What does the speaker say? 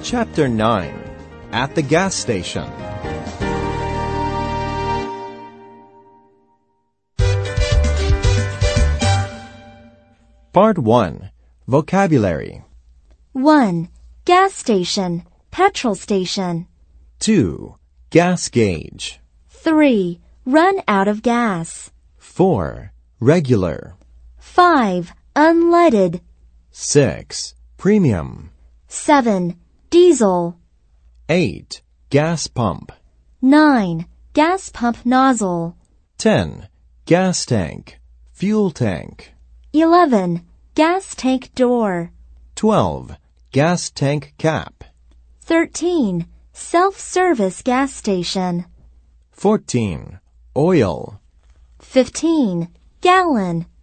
Chapter 9. At the Gas Station. Part 1. Vocabulary. 1. Gas station, petrol station. 2. Gas gauge. 3. Run out of gas. 4. Regular. 5. Unleaded. 6. Premium. 7. Diesel. 8. Gas pump. 9. Gas pump nozzle. 10. Gas tank. Fuel tank. 11. Gas tank door. 12. Gas tank cap. 13. Self-service gas station. 14. Oil. 15. Gallon.